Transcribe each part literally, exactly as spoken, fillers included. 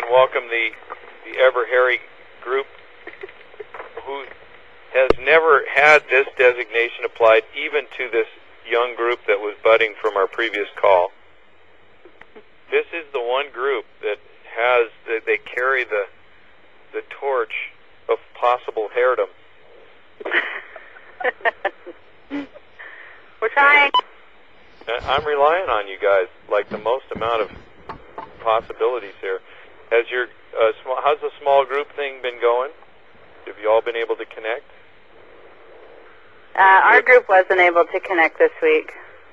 and welcome the, the Ever Hairy group who has never had this designation applied even to this young group that was budding from our previous call. This is the one group that has, that they carry the, the torch of possible hairdom. We're trying. I'm relying on you guys, like the most amount of possibilities here. Has your uh, small, how's the small group thing been going? Have you all been able to connect? Uh, our group wasn't able to connect this week.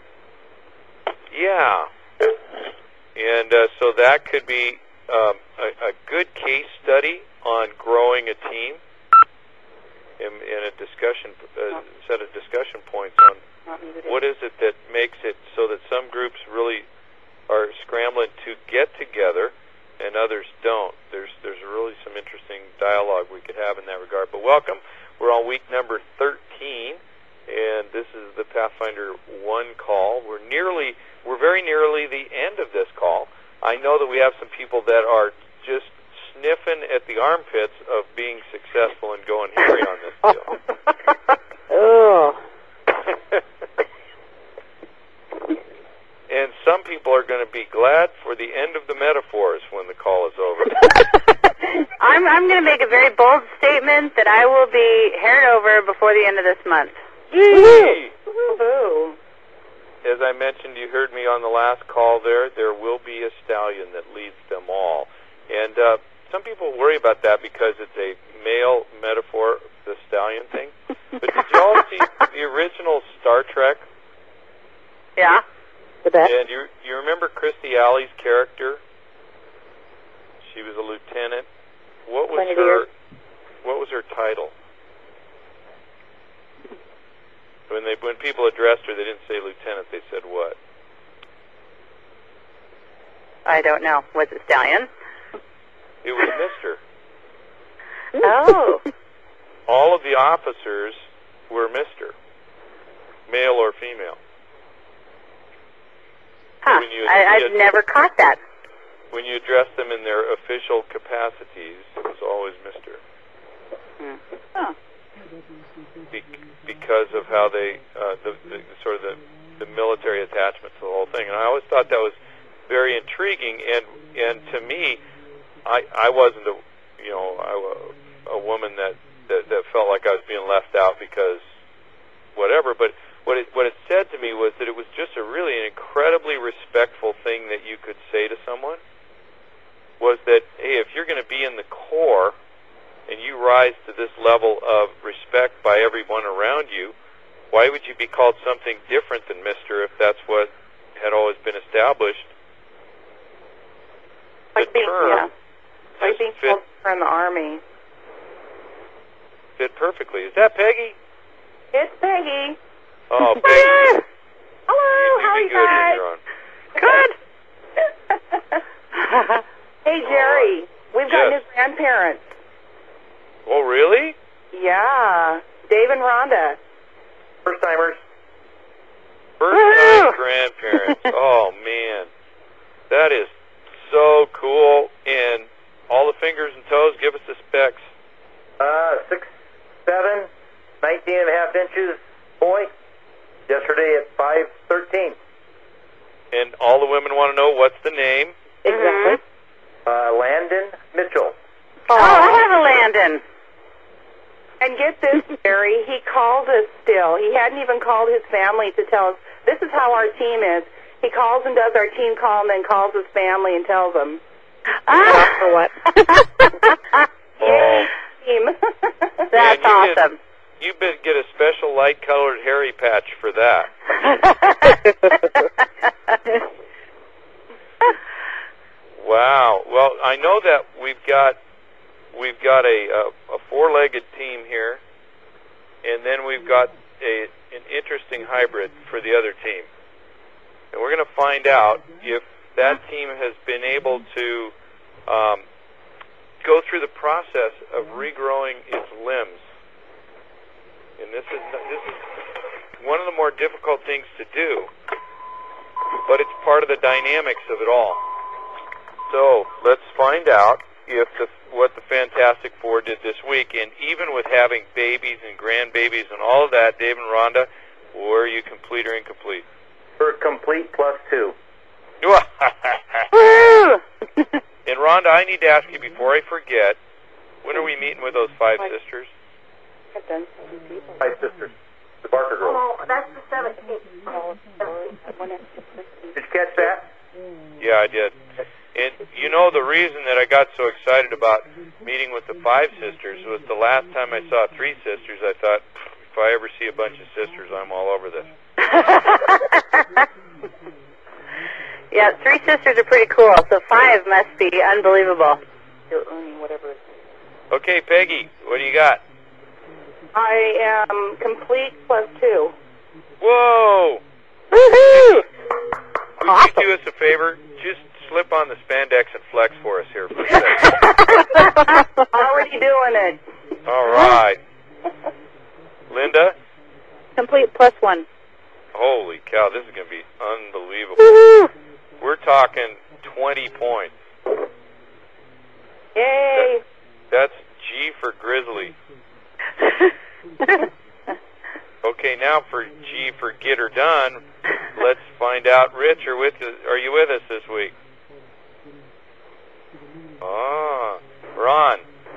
Yeah. And uh, so that could be um, a, a good case study on growing a team and, and a discussion, a set of discussion points on what is it that makes it so that some groups really are scrambling to get together and others don't. There's there's really some interesting dialogue we could have in that regard. But welcome. We're on week number thirteen, and this is the Pathfinder one call. We're nearly, we're very nearly the end of this call. I know that we have some people that are just sniffing at the armpits of being successful and going hairy on this deal. Oh. And some people are going to be glad for the end of the metaphors when the call is over. I'm I'm going to make a very bold statement that I will be haired over before the end of this month. Yay! Woohoo! As I mentioned, you heard me on the last call there, there will be a stallion that leads them all. And uh, some people worry about that because it's a male metaphor, the stallion thing. But did you all see the original Star Trek? Yeah. And you you remember Christy Alley's character? She was a lieutenant. What was her what was her title? When they when people addressed her, they didn't say lieutenant. They said what? I don't know. Was it stallion? It was Mister Oh. All of the officers were Mister male or female. Huh. When you, I, you I've never caught that. When you addressed them in their official capacities, it was always Mister Hmm. Oh. Be, because of how they, uh, the, the sort of the, the military attachment to the whole thing. And I always thought that was very intriguing. And and to me, I I wasn't a you know I, a woman that, that that felt like I was being left out because whatever, but. What it, what it said to me was that it was just a really an incredibly respectful thing that you could say to someone, was that, hey, if you're going to be in the Corps and you rise to this level of respect by everyone around you, why would you be called something different than Mister if that's what had always been established? The Like being, term yeah. Like being fit, called from the Army. fit perfectly. Is that Peggy? It's Peggy. Oh, Peggy. Hello, how are you guys? Good. Hey, Jerry, we've got Yes. new grandparents. Oh, really? Yeah, Dave and Rhonda. First timers. First-time grandparents. Oh, man. That is so cool. And all the fingers and toes, give us the specs. Uh, six, seven, nineteen and a half inches, boy. Yesterday at five thirteen. And all the women want to know what's the name. Exactly. Uh, Landon Mitchell. Oh, I have a Landon. And get this, Jerry, he called us still. He hadn't even called his family to tell us, this is how our team is. He calls and does our team call and then calls his family and tells them. Ah. For what? Oh. Team. That's Man, you awesome. Get, you better get a special light-colored hairy patch for that. Wow. Well, I know that we've got we've got a, a, a four-legged team here, and then we've got a an interesting hybrid for the other team. And we're going to find out if that team has been able to um, go through the process of regrowing its limbs. And this is this is one of the more difficult things to do, but it's part of the dynamics of it all. So let's find out if the, what the Fantastic Four did this week. And even with having babies and grandbabies and all of that, Dave and Rhonda, were you complete or incomplete? For complete plus two. And Rhonda, I need to ask you before I forget, when are we meeting with those five sisters? Five sisters. The Barker girls. Oh, that's the seventeenth. Oh, Did you catch that? Yeah, I did. And you know the reason that I got so excited about meeting with the five sisters was the last time I saw three sisters, I thought, if I ever see a bunch of sisters, I'm all over this. Yeah, three sisters are pretty cool, so five must be unbelievable. You're earning whatever. Okay, Peggy, what do you got? I am complete plus two. Whoa! Woohoo! Would Awesome. you do us a favor? Just slip on the spandex and flex for us here for a second. Already doing it. All right. Linda? Complete plus one. Holy cow, this is going to be unbelievable. Woohoo! We're talking twenty points. Yay! That's G for Grizzly. Okay, now for G for Get Her Done, let's find out. Rich, are, with us, are you with us this week? Ah, Ron.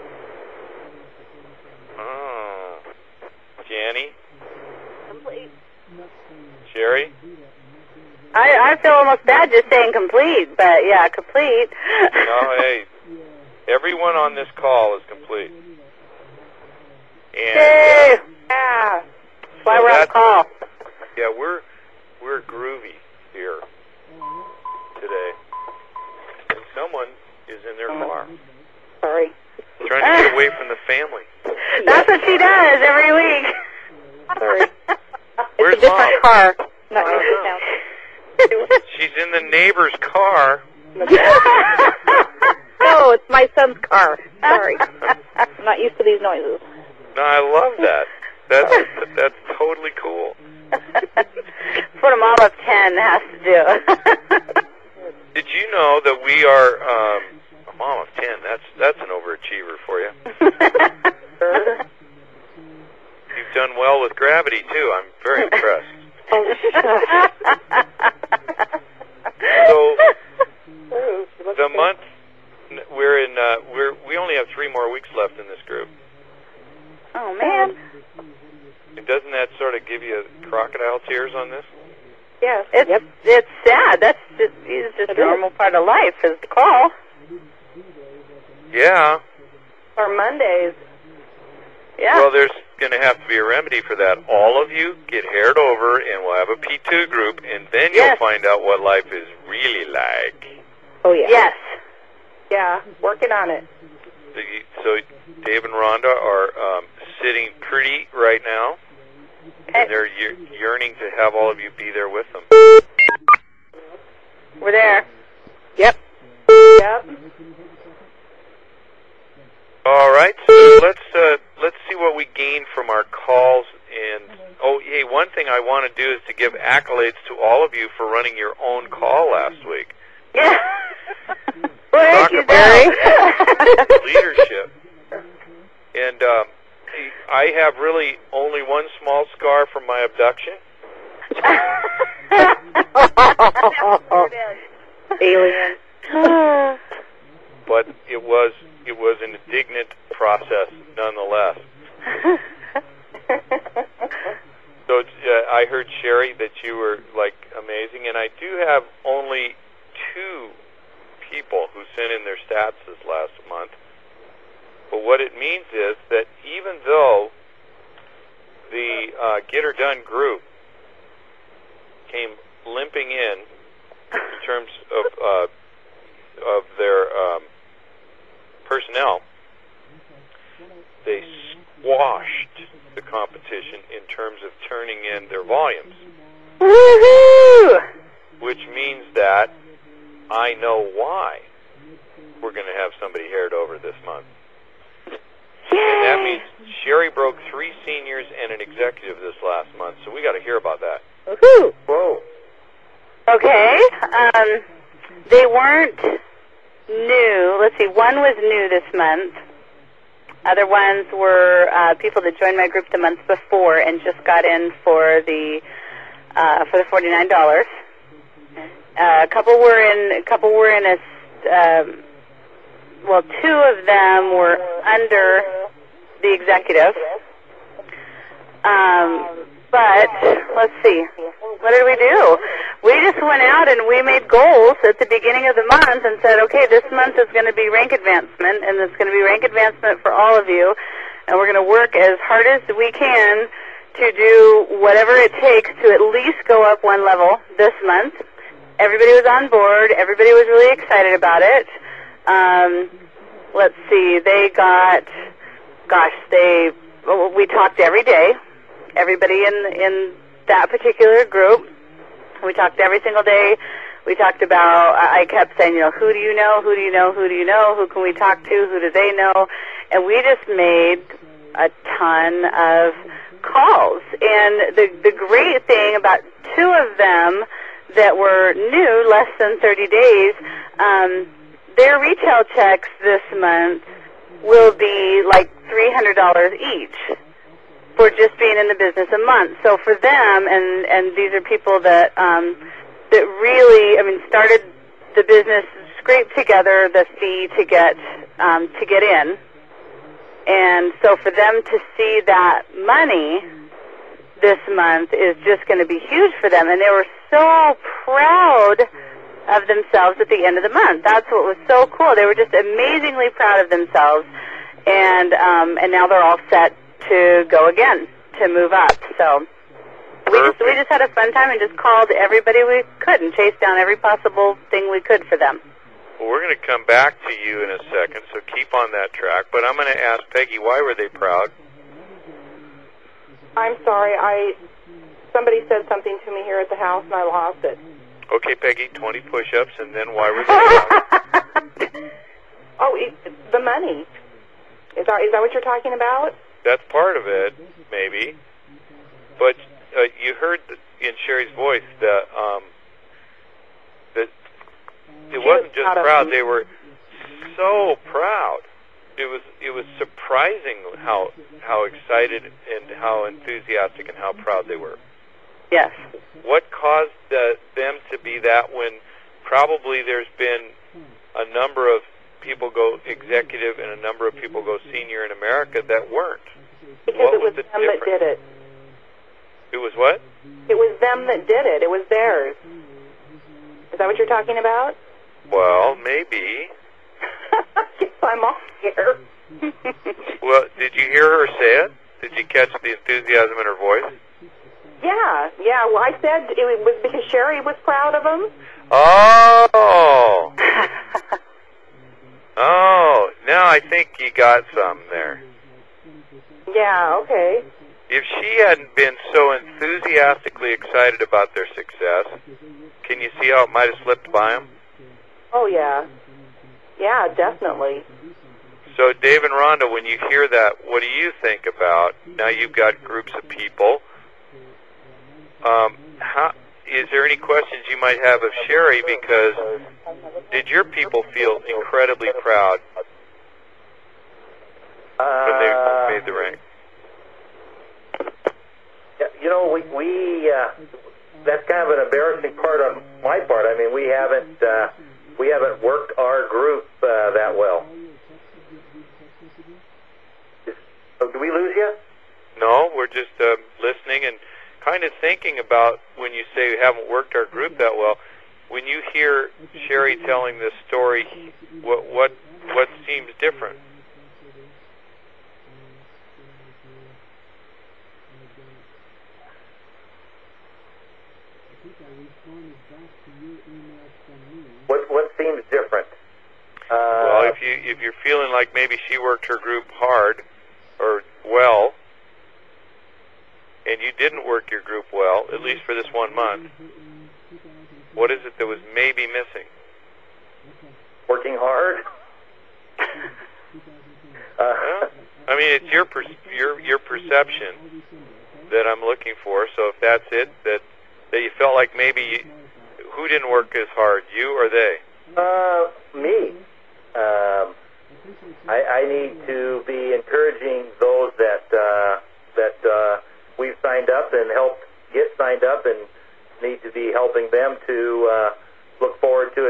Ah, Janny. Complete. Sherry. I, I feel almost bad just saying complete, but yeah, complete. No, hey, everyone on this call is complete. And Yay! uh, Yeah. That's why so we're on that's- call. yeah, we're we're groovy here today, and someone is in their car Sorry. trying to get away from the family. That's what she does every week. Sorry. Where's It's a different Mom? car. Not Uh, yours now. She's in the neighbor's car. No, it's my son's car. Sorry. I'm not used to these noises. No, I love that. That's that's totally cool. It's what a mom of ten has to do. Did you know that we are um, a mom of ten? That's that's an overachiever for you. You've done well with gravity too. I'm very impressed. So the month we're in, uh, we're we only have three more weeks left in this group. Oh, man. And doesn't that sort of give you crocodile tears on this? Yes. It's, it's sad. That's just, it's just a normal part of life is the call. Yeah. Or Mondays. Yeah. Well, there's going to have to be a remedy for that. All of you get haired over, and we'll have a P two group, and then Yes. you'll find out what life is really like. Oh, yeah. Yes. Yeah. Working on it. So, you, so Dave and Rhonda are um, sitting pretty right now, and they're ye- yearning to have all of you be there with them. We're there. Yep. Yep. All right, so let's uh, let's see what we gain from our calls. And oh, hey, one thing I want to do is to give accolades to all of you for running your own call last week. Yeah. Talk Thank you, about Barry. leadership. And um, I have really only one small scar from my abduction. Alien. But it was it was an indignant process nonetheless. So uh, I heard, Sherry, that you were like amazing, and I do have only two people who sent in their stats this last month. But what it means is that even though the uh, Get Her Done group came limping in in terms of uh, of their um, personnel, they squashed the competition in terms of turning in their volumes. Woohoo! Which means that I know why we're going to have somebody haired over this month. And that means Sherry broke three seniors and an executive this last month, so we got to hear about that. Woohoo! Whoa. Okay. Um, they weren't new. Let's see, one was new this month. Other ones were uh, people that joined my group the month before and just got in for the uh, for the forty-nine dollars. Uh, a couple were in. A couple were in a. Um, well, two of them were under the executive. Um, but let's see, what did we do? We just went out and we made goals at the beginning of the month and said, okay, this month is going to be rank advancement, and it's going to be rank advancement for all of you, and we're going to work as hard as we can to do whatever it takes to at least go up one level this month. Everybody was on board. Everybody was really excited about it. Um, let's see, they got, gosh, they, we talked every day. Everybody in in that particular group, we talked every single day. We talked about, I kept saying, you know, who do you know, who do you know, who do you know, who can we talk to, who do they know? And we just made a ton of calls. And the, the great thing about two of them that were new, less than thirty days, um, their retail checks this month will be like three hundred dollars each for just being in the business a month. So for them, and, and these are people that um, that really, I mean, started the business, scraped together the fee to get um, to get in, and so for them to see that money this month is just going to be huge for them, and they were so proud of themselves at the end of the month. That's what was so cool. They were just amazingly proud of themselves, and um, and now they're all set to go again, to move up. So we just we just had a fun time and just called everybody we could and chased down every possible thing we could for them. Well, we're going to come back to you in a second, so keep on that track. But I'm going to ask Peggy, why were they proud? I'm sorry, I somebody said something to me here at the house and I lost it. Okay, Peggy, twenty push-ups, and then why were they proud? Oh, it, the money. Is that, is that what you're talking about? That's part of it, maybe. But uh, you heard in Sherry's voice that um, that it wasn't just proud; they were so proud. It was it was surprising how how excited and how enthusiastic and how proud they were. Yes. What caused the, them to be that when probably there's been a number of people go executive and a number of people go senior in America that weren't? Because what it was, was the them difference? that did it. It was what? It was them that did it. It was theirs. Is that what you're talking about? Well, maybe. Yes, I'm on here. Well, did you hear her say it? Did you catch the enthusiasm in her voice? Yeah, yeah. Well, I said it was because Sherry was proud of him. Oh. Oh, now I think you got some there. Yeah, okay. If she hadn't been so enthusiastically excited about their success, can you see how it might have slipped by them? Oh, yeah. Yeah, definitely. So, Dave and Rhonda, when you hear that, what do you think about, now you've got groups of people, um, how, is there any questions you might have of Sherry, because did your people feel incredibly proud when they made the rank? You know, we, we uh, that's kind of an embarrassing part on my part. I mean, we haven't uh, we haven't worked our group uh, that well. Is, oh, did we lose you? No, we're just uh, listening and kind of thinking about when you say we haven't worked our group that well. When you hear Sherry telling this story, what what what seems different? What what seems different? Uh, well, if you if you're feeling like maybe she worked her group hard or well, and you didn't work your group well, at least for this one month, what is it that was maybe missing? Working hard. uh, well, I mean, it's your per- your your perception that I'm looking for. So if that's it, that that you felt like maybe you, who didn't work as hard, you or they? Uh, me.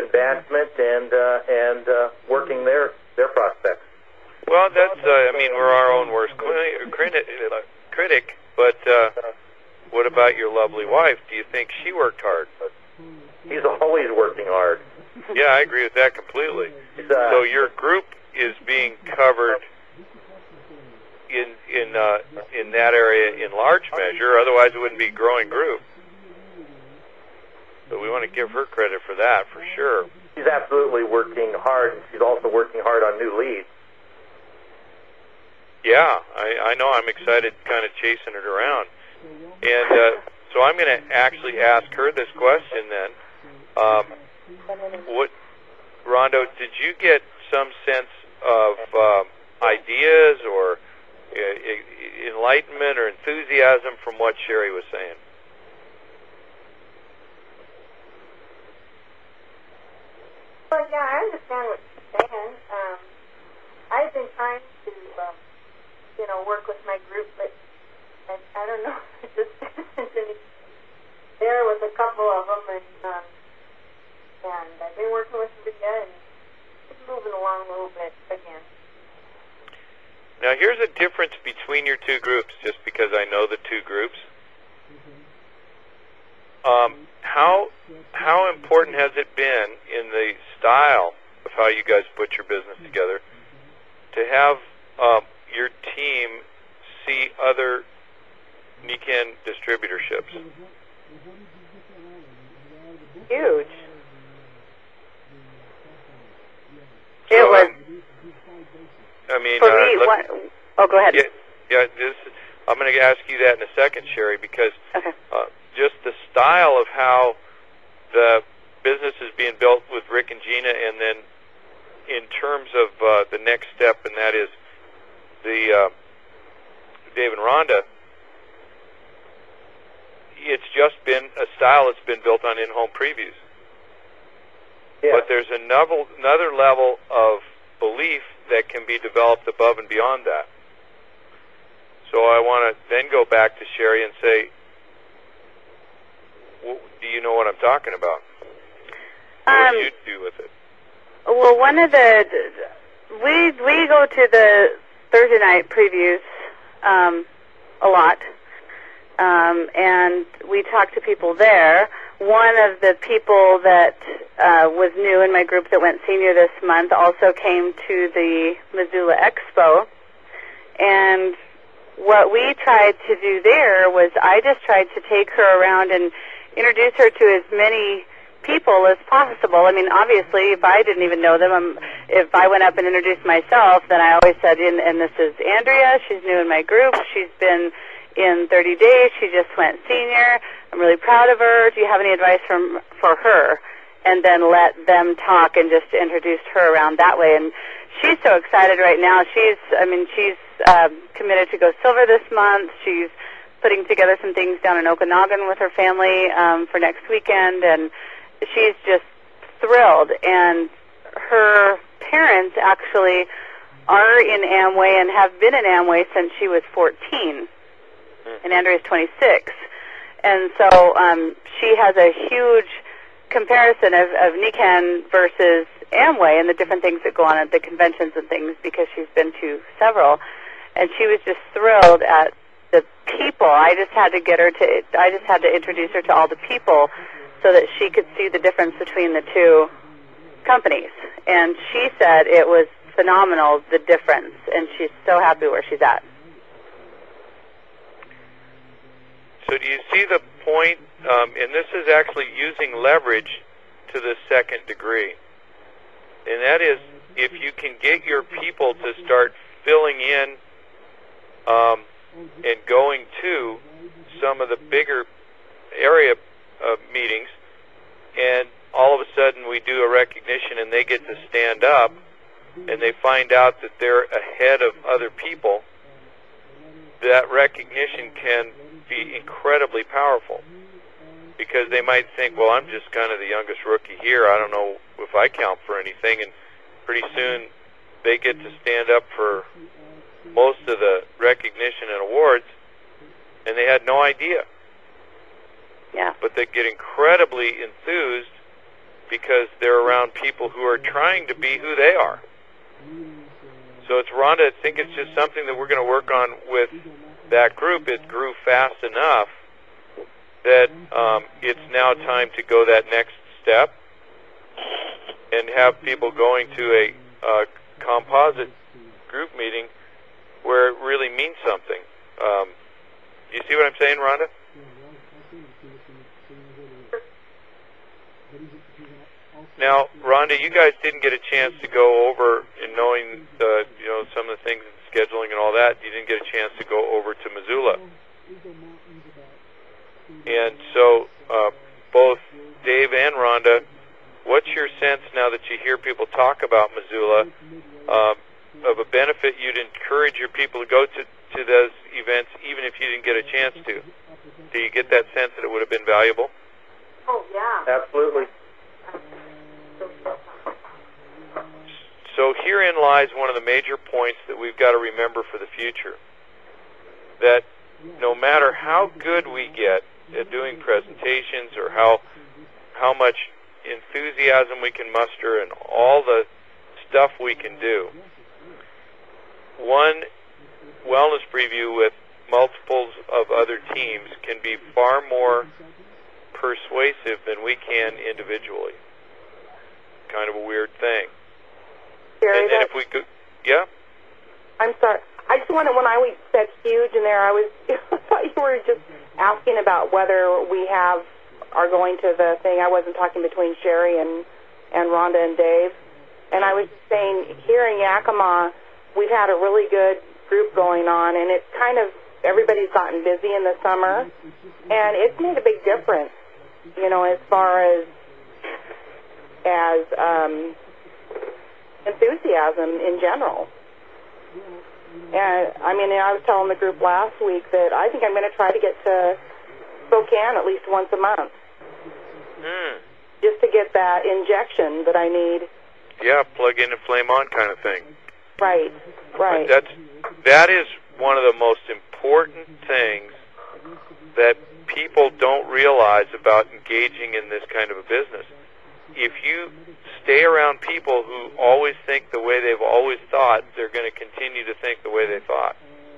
advancement and uh, and uh, working their their prospects. Well, that's, uh, I mean, we're our own worst critic, critic but uh, what about your lovely wife? Do you think she worked hard? He's always working hard. Yeah, I agree with that completely. Uh, so your group is being covered in in uh, in that area in large measure, otherwise it wouldn't be a growing group. So we want to give her credit for that, for sure. She's absolutely working hard, and she's also working hard on new leads. Yeah, I, I know. I'm excited kind of chasing it around. And uh, so I'm going to actually ask her this question then. Um, what, Rondo, did you get some sense of um, ideas or uh, enlightenment or enthusiasm from what Sherry was saying? Well, yeah, I understand what you're saying. Um, I've been trying to, um, you know, work with my group, but I, I don't know. It just isn't there with a couple of them, and um, and I've been working with Rita, and it's moving along a little bit again. Now, here's a difference between your two groups, just because I know the two groups. Um, how how important has it been in the style of how you guys put your business together to have um, your team see other Nikken distributorships? Huge. It was. I mean, for uh, me, what, oh, go ahead. Yeah, yeah. This, I'm going to ask you that in a second, Sherry, because okay. uh, just the style of how the business is being built with Rick and Gina, and then in terms of uh, the next step, and that is the uh, Dave and Rhonda. It's just been a style that's been built on in-home previews. Yeah. But there's another, another level of belief that can be developed above and beyond that. So I want to then go back to Sherry and say, well, do you know what I'm talking about? What Um, do you do with it? Well, one of the we we go to the Thursday night previews um, a lot, um, and we talk to people there. One of the people that uh, was new in my group that went senior this month also came to the Missoula Expo, and what we tried to do there was I just tried to take her around and introduce her to as many people as possible. I mean, obviously, if I didn't even know them, um, if I went up and introduced myself, then I always said, and, and this is Andrea, she's new in my group, she's been in thirty days, she just went senior, I'm really proud of her, do you have any advice from for her? And then let them talk and just introduce her around that way. And she's so excited right now. She's, I mean, she's uh, committed to go silver this month. She's putting together some things down in Okanagan with her family um, for next weekend, and she's just thrilled. And her parents actually are in Amway and have been in Amway since she was fourteen, and Andrea's twenty-six. And so um, she has a huge comparison of, of Nikken versus Amway and the different things that go on at the conventions and things, because she's been to several. And she was just thrilled at the people. I just had to get her to, I just had to introduce her to all the people so that she could see the difference between the two companies. And she said it was phenomenal, the difference, and she's so happy where she's at. So do you see the point, um, and this is actually using leverage to the second degree, and that is if you can get your people to start filling in um, and going to some of the bigger area uh, meetings, and all of a sudden we do a recognition and they get to stand up and they find out that they're ahead of other people, that recognition can be incredibly powerful, because they might think, well, I'm just kind of the youngest rookie here, I don't know if I count for anything, and pretty soon they get to stand up for most of the recognition and awards, and they had no idea. Yeah. But they get incredibly enthused because they're around people who are trying to be who they are. So it's Rhonda, I think it's just something that we're going to work on with that group. It grew fast enough that um, it's now time to go that next step and have people going to a uh, composite group meeting where it really means something. Um, do you see what I'm saying, Rhonda? Now, Rhonda, you guys didn't get a chance to go over in knowing the, you know, some of the things in scheduling and all that. You didn't get a chance to go over to Missoula. And so, uh, both Dave and Rhonda, what's your sense now that you hear people talk about Missoula, um, of a benefit you'd encourage your people to go to, to those events even if you didn't get a chance to? Do you get that sense that it would have been valuable? Oh, yeah. Absolutely. So herein lies one of the major points that we've got to remember for the future. That no matter how good we get at doing presentations or how how much enthusiasm we can muster and all the stuff we can do, one wellness preview with multiples of other teams can be far more persuasive than we can individually. Kind of a weird thing. Gary, and, and if we could, yeah? I'm sorry. I just wanted, when I said huge in there, I was I thought you were just asking about whether we have are going to the thing. I wasn't talking between Sherry and, and Rhonda and Dave. And I was just saying, here in Yakima, we've had a really good group going on, and it's kind of, everybody's gotten busy in the summer, and it's made a big difference, you know, as far as, as um, enthusiasm in general. And, I mean, I was telling the group last week that I think I'm going to try to get to Spokane at least once a month. Mm. Just to get that injection that I need. Yeah, plug in and flame on kind of thing. Right, right. That's, that is one of the most important things that people don't realize about engaging in this kind of a business. If you stay around people who always think the way they've always thought, they're going to continue to think the way they thought.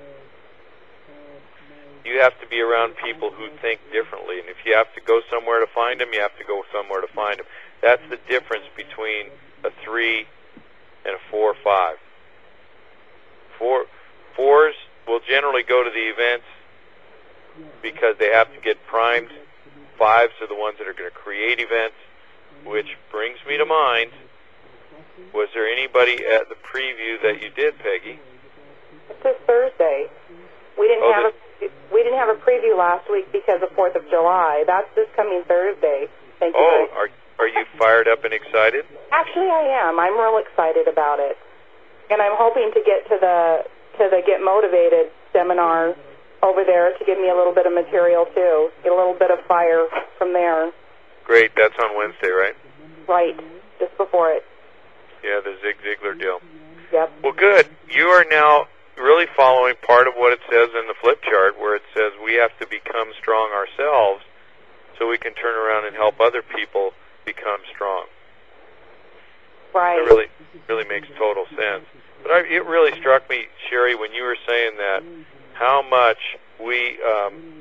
You have to be around people who think differently, and if you have to go somewhere to find them, you have to go somewhere to find them. That's the difference between a three and a four or five. Four, fours will generally go to the events because they have to get primed. Fives are the ones that are going to create events, which brings me to mind, was there anybody at the preview that you did, Peggy? It's this Thursday. We didn't oh, have this, a we didn't have a preview last week because of Fourth of July. That's this coming Thursday. Thank you. Oh, are are you fired up and excited? Actually, I am. I'm real excited about it, and I'm hoping to get to the to the Get Motivated seminar over there to give me a little bit of material too. Get a little bit of fire from there. Great. That's on Wednesday, right? Right. Just before it. Yeah, the Zig Ziglar deal. Yep. Well, good. You are now really following part of what it says in the flip chart, where it says we have to become strong ourselves so we can turn around and help other people become strong. Right. It really, really makes total sense. But I, it really struck me, Sherry, when you were saying that, how much we, um,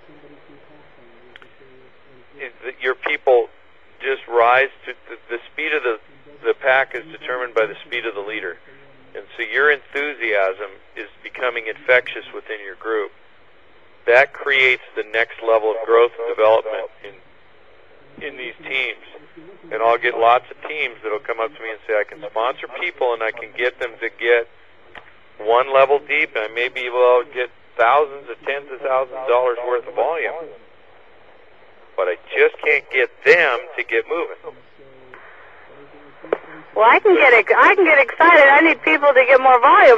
it, that your people just rise to the, the speed of the the pack is determined by the speed of the leader. And so your enthusiasm is becoming infectious within your group. That creates the next level of growth and development in in these teams. And I'll get lots of teams that will come up to me and say, I can sponsor people and I can get them to get one level deep, and I may be able to get thousands or tens of thousands of dollars worth of volume. But I just can't get them to get moving. Well, I can get ex- I can get excited. I need people to get more volume.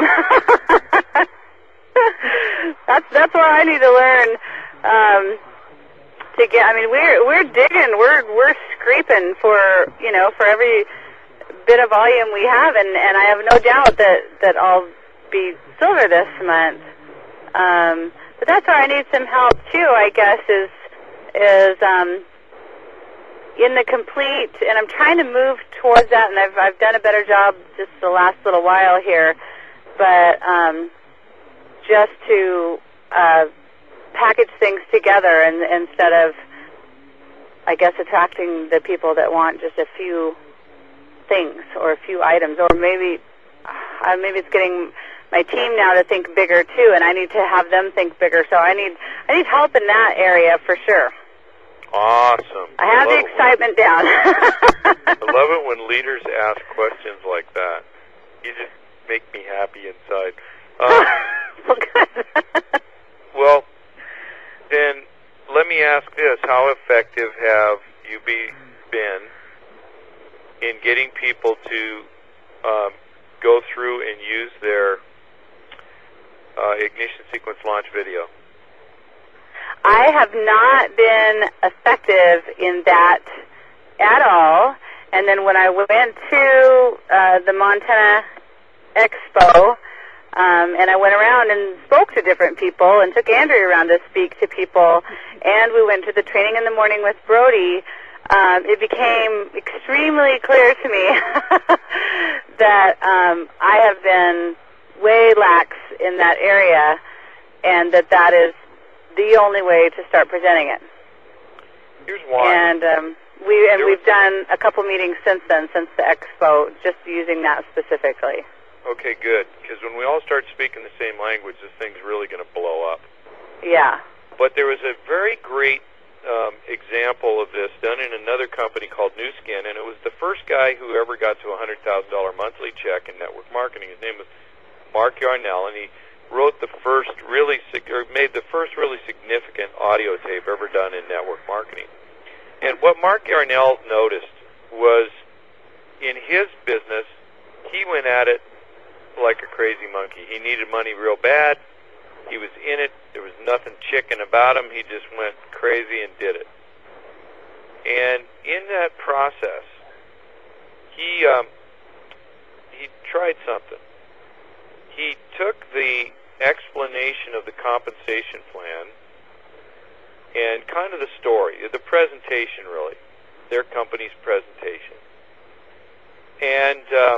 that's that's what I need to learn um, to get. I mean, we're we're digging, we're we're scraping for you know for every bit of volume we have, and, and I have no doubt that that I'll be silver this month. Um, but that's where I need some help too. I guess is is um, in the complete, and I'm trying to move towards that, and I've I've done a better job just the last little while here, but um, just to uh, package things together, and instead of, I guess, attracting the people that want just a few things or a few items, or maybe uh, maybe it's getting my team now to think bigger too, and I need to have them think bigger. So I need I need help in that area for sure. Awesome. I have I the excitement when, down. I love it when leaders ask questions like that. You just make me happy inside. Um, well, good. Well, then let me ask this: how effective have you be, been in getting people to um, go through and use their uh, ignition sequence launch video? I have not been effective in that at all. And then when I went to uh, the Montana Expo, um, and I went around and spoke to different people and took Andrea around to speak to people, and we went to the training in the morning with Brody, um, it became extremely clear to me that um, I have been way lax in that area, and that that is the only way to start presenting it. Here's why. And um, we and we've done a couple meetings since then, since the expo, just using that specifically. Okay, good. Because when we all start speaking the same language, this thing's really going to blow up. Yeah. But there was a very great um, example of this done in another company called Nu Skin, and it was the first guy who ever got to a hundred thousand dollar monthly check in network marketing. His name was Mark Yarnell, and he wrote the first really, or made the first really significant audio tape ever done in network marketing. And what Mark Yarnell noticed was, in his business, he went at it like a crazy monkey. He needed money real bad. He was in it. There was nothing chicken about him. He just went crazy and did it. And in that process, he um, he tried something. He took the explanation of the compensation plan and kind of the story, the presentation really, their company's presentation. And um,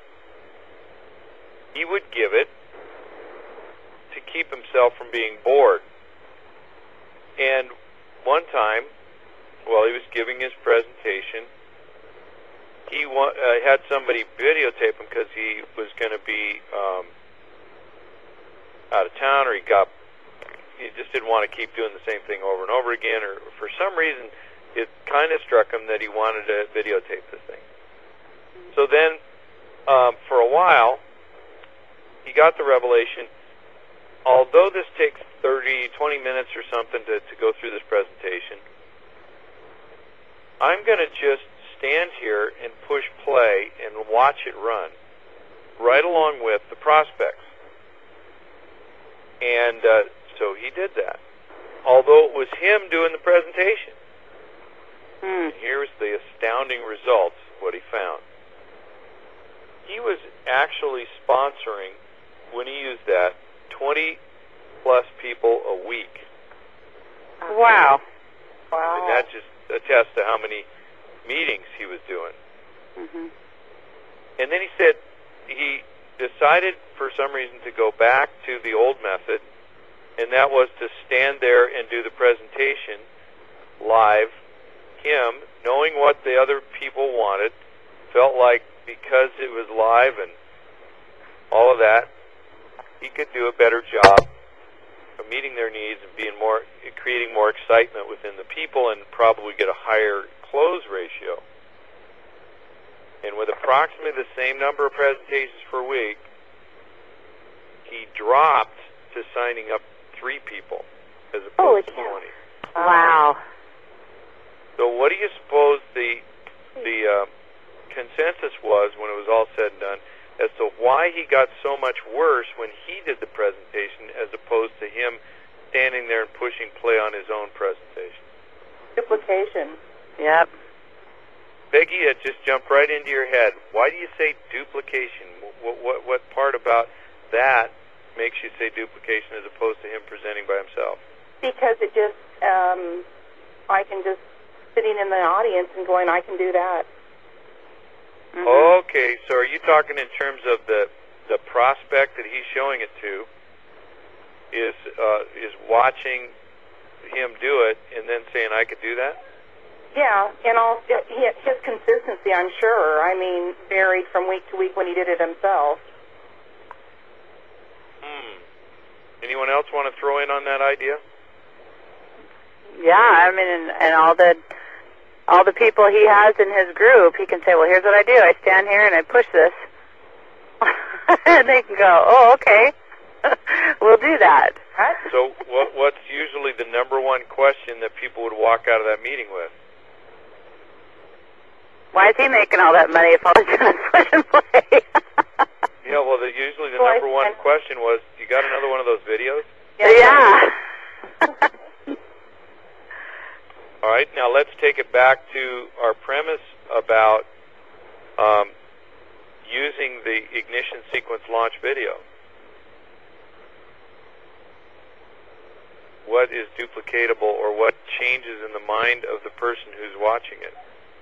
he would give it to keep himself from being bored. And one time, while he was giving his presentation, he wa- uh, had somebody videotape him because he was going to be um, out of town, or he got, he just didn't want to keep doing the same thing over and over again, or for some reason it kind of struck him that he wanted to videotape this thing. So then, um, for a while, he got the revelation, although this takes thirty, twenty minutes or something to, to go through this presentation, I'm going to just stand here and push play and watch it run, right along with the prospects. And uh, so he did that, although it was him doing the presentation. Mm. And here's the astounding results, what he found. He was actually sponsoring, when he used that, twenty plus people a week. Wow. Wow. And that just attests to how many meetings he was doing. Mm-hmm. And then he said he decided for some reason to go back to the old method, and that was to stand there and do the presentation live, him, knowing what the other people wanted, felt like because it was live and all of that, he could do a better job of meeting their needs and being more, creating more excitement within the people, and probably get a higher close ratio. And with approximately the same number of presentations per week, he dropped to signing up three people as opposed to twenty. Wow. So what do you suppose the the uh, consensus was when it was all said and done as to why he got so much worse when he did the presentation as opposed to him standing there and pushing play on his own presentation? Duplication. Yep. Peggy, it just jumped right into your head. Why do you say duplication? What, what, what part about that makes you say duplication as opposed to him presenting by himself? Because it just, um, I can just sitting in the audience and going, I can do that. Mhm. Okay, so are you talking in terms of the the prospect that he's showing it to is uh, is watching him do it and then saying, I could do that? Yeah, and all he, his consistency, I'm sure, I mean, varied from week to week when he did it himself. Hmm. Anyone else want to throw in on that idea? Yeah, I mean, and, and all the all the people he has in his group, he can say, well, here's what I do. I stand here and I push this. And they can go, oh, okay. We'll do that. So what, what's usually the number one question that people would walk out of that meeting with? Why is he making all that money if all he's going to push and play? Yeah, well, the, usually the Well, number one I- question was, you got another one of those videos? Yeah. All right, now let's take it back to our premise about um, using the ignition sequence launch video. What is duplicatable, or what changes in the mind of the person who's watching it?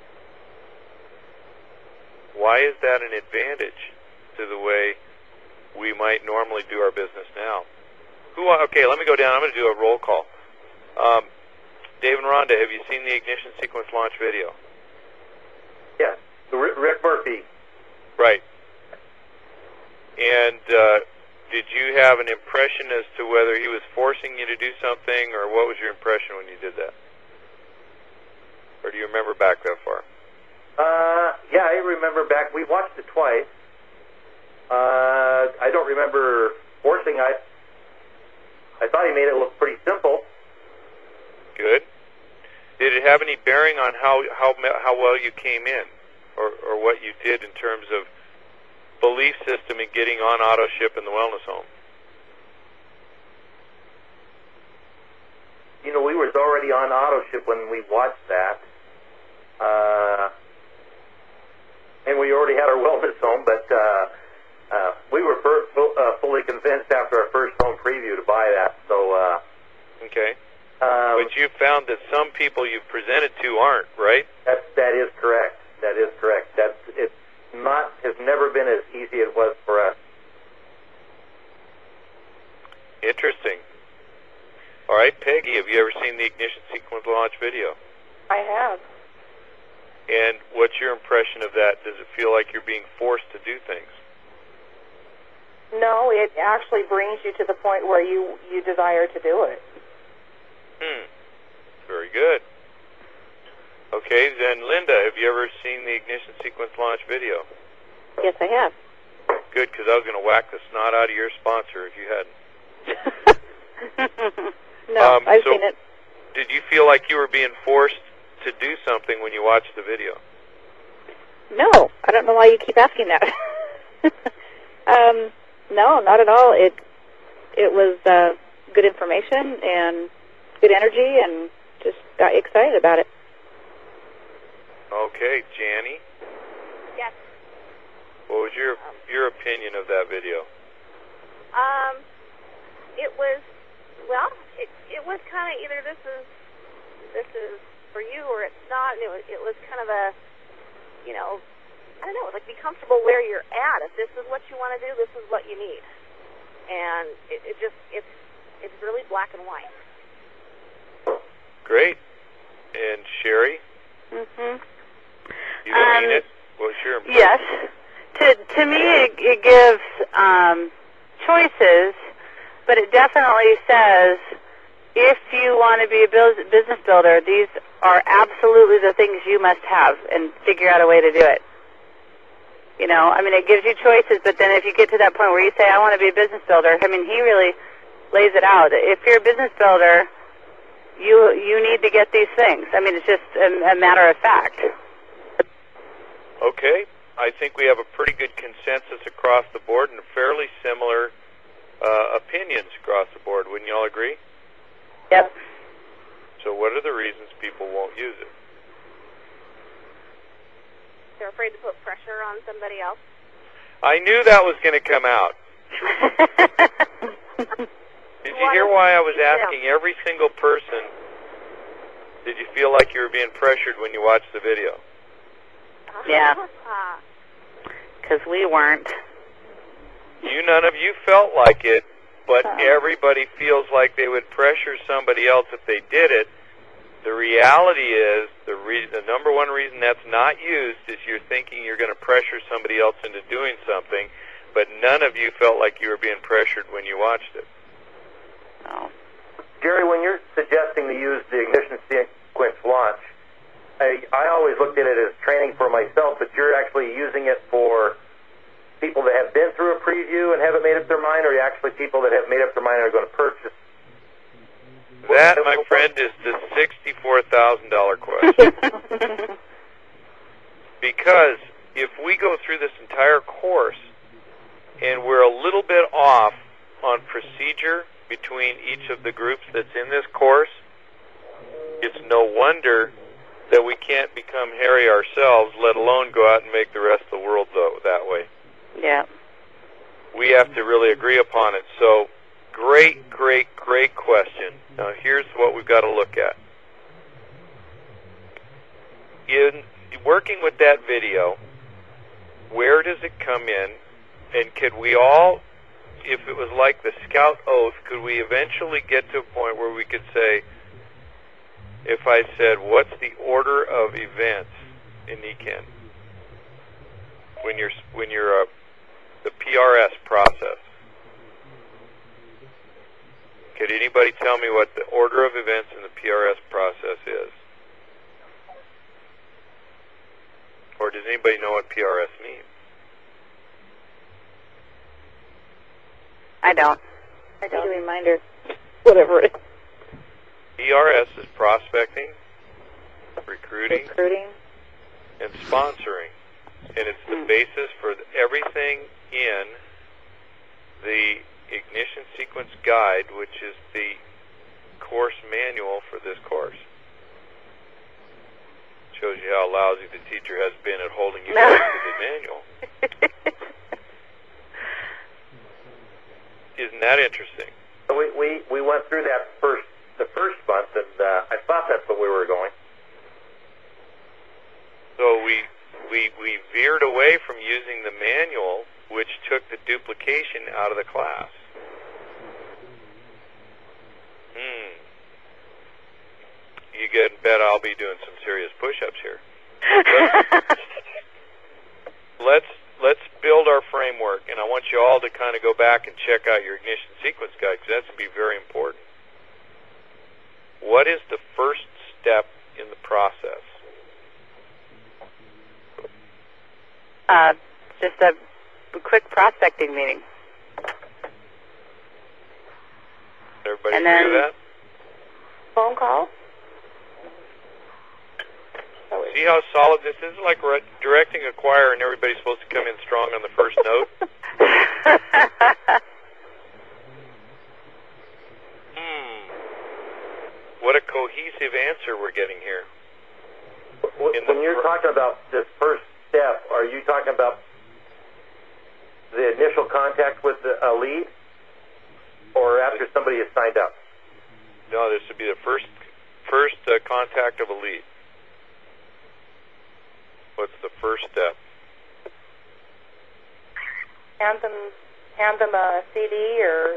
Why is that an advantage to the way we might normally do our business now? Who? Okay, let me go down. I'm going to do a roll call. Um, Dave and Rhonda, have you seen the ignition sequence launch video? Yes. R- Rick Murphy. Right. And uh, did you have an impression as to whether he was forcing you to do something, or what was your impression when you did that? Or do you remember back that far? Uh, yeah, I remember back. We watched it twice. Uh, I don't remember forcing. I I thought he made it look pretty simple. Good. Did it have any bearing on how how how well you came in, or or what you did in terms of belief system in getting on auto ship in the wellness home? You know, we was already on auto ship when we watched that. Uh, and we already had our wellness home, but uh, uh, we were per- uh, fully convinced after our first home preview to buy that. So, uh, Okay. um, But you found that some people you've presented to aren't, right? that that is correct. That is correct. That it's not has never been as easy as it was for us. Interesting. All right, Peggy, have you ever seen the ignition sequence launch video? I have. And what's your impression of that? Does it feel like you're being forced to do things? No, it actually brings you to the point where you, you desire to do it. Hmm. Very good. Okay, then Linda, have you ever seen the ignition sequence launch video? Yes, I have. Good, because I was going to whack the snot out of your sponsor if you hadn't. No, Um, I've so- seen it. Did you feel like you were being forced to do something when you watched the video? No, I don't know why you keep asking that. um, no, not at all. It it was uh, good information and good energy, and just got excited about it. Okay, Janny, Yes. what was your your opinion of that video? Um, it was, well, it it was kind of either this is this is for you or it's not. It was it was kind of a, you know, I don't know, like be comfortable where you're at. If this is what you want to do, this is what you need. And it, it just it's it's really black and white. Great. And Sherry, Mhm. you have Um, seen it? What's your impression? Yes. To to me, it, it gives um, choices, but it definitely says if you want to be a bus- business builder, these are absolutely the things you must have, and figure out a way to do it. You know, I mean, it gives you choices, but then if you get to that point where you say, I want to be a business builder, I mean, he really lays it out. If you're a business builder, you you need to get these things. I mean, it's just a, a matter of fact. Okay. I think we have a pretty good consensus across the board and fairly similar uh, opinions across the board. Wouldn't you all agree? Yep. So what are the reasons people won't use it? They're afraid to put pressure on somebody else. I knew that was going to come out. Did you hear why I was asking every single person Did you feel like you were being pressured when you watched the video? Yeah. Ah. Because we weren't. You, none of you felt like it, but everybody feels like they would pressure somebody else if they did it. The reality is, the, re- the number one reason that's not used is you're thinking you're going to pressure somebody else into doing something, but none of you felt like you were being pressured when you watched it. Oh. Gary, when you're suggesting to use the ignition sequence launch, I, I always looked at it as training for myself, but you're actually using it for people that have been through a preview and haven't made up their mind, or are you actually people that have made up their mind and are going to purchase? That, my friend, is the sixty-four thousand dollars question. Because if we go through this entire course and we're a little bit off on procedure between each of the groups that's in this course, it's no wonder that we can't become Harry ourselves, let alone go out and make the rest of the world though that way. Yeah. We have to really agree upon it. So, great, great, great question. Now, here's what we've got to look at. In working with that video, where does it come in? And could we all, if it was like the Scout Oath, could we eventually get to a point where we could say, if I said, what's the order of events in N I C A N? When you're, when you're uh, the P R S process. Could anybody tell me what the order of events in the P R S process is? Or does anybody know what P R S means? I don't. I need a reminder. Whatever it is. P R S is prospecting, recruiting, Recruiting. and sponsoring. And it's the basis for everything in the Ignition Sequence Guide, which is the course manual for this course. Shows you how lousy the teacher has been at holding you back to the manual. Isn't that interesting? We, we, we went through that first the first month, and uh, I thought that's what we were going. So we, we, we veered away from using the manual, which took the duplication out of the class. Hmm. You get bet I'll be doing some serious push-ups here. Let's, let's let's build our framework, and I want you all to kind of go back and check out your ignition sequence guide, because that's going to be very important. What is the first step in the process? Uh, just a quick prospecting meeting. Everybody And agree then- with that? Phone call? See how solid this is? Like we're directing a choir and everybody's supposed to come in strong on the first note. Hmm. What a cohesive answer we're getting here. In the When you're fir- talking about this first step, are you talking about the initial contact with the, a lead, or after somebody has signed up? No, this would be the first first uh, contact of a lead. What's the first step? Hand them, hand them a C D or.